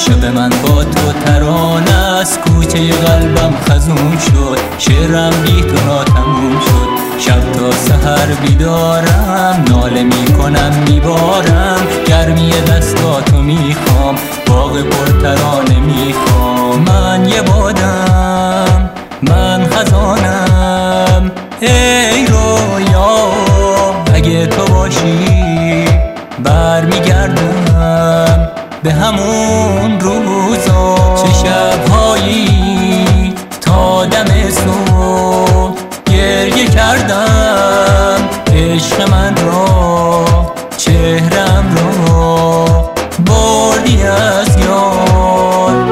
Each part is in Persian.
است، شب من با تو ترانه است. کوچه قلبم خزون شد، شعرم بی تو ناتموم شد. شب تا سحر بیدارم، ناله میکنم میبارم. گرمی دستاتو میخوام، باغ پرترانه میخوام. من یه بادم، من خزانم، ای رویا اگه تو باشی برمیگردم به همون روزا. چه شبهایی تا دم صبح گریه کردم عشق من را، چهرم را بردی از یاد.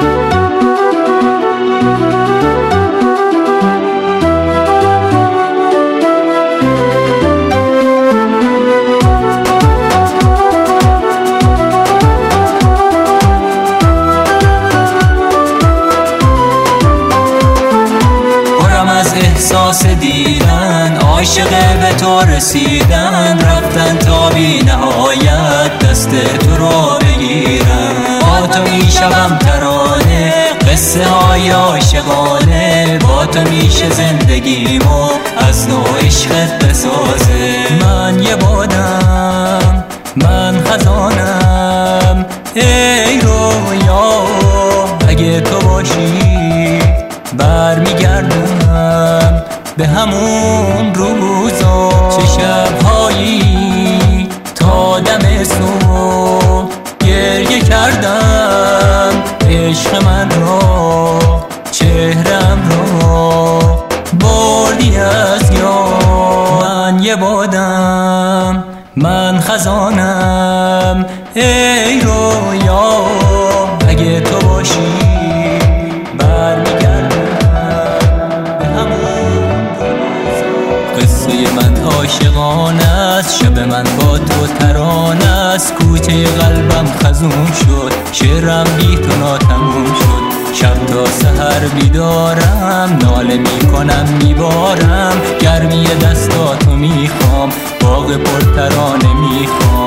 احساس دیدن، عاشق به تو رسیدن، رفتن تا بی نهایت دست تو رو بگیرن. با تو میشوم ترانه، قصه های عاشقانه. با تو میشه زندگیمو از نو عشقت بسازه. من یه بادم، من خزانم، ای رویا اگه تو باشی برمیگردم به همون روزا. چه شبهایی تا دم صبح گریه کردم عشق من را، چهرم را بردی از یاد. من یه بادم، من خزانم، ای رویا اگه تو باشی عاشقانه است. شب من با تو ترانه است. کوچه قلبم خزون شد، شعرم بی تو ناتموم شد. شب تا سحر بیدارم، ناله میکنم میبارم. گرمی دستاتو میخوام، باغ پرترانه میخوام.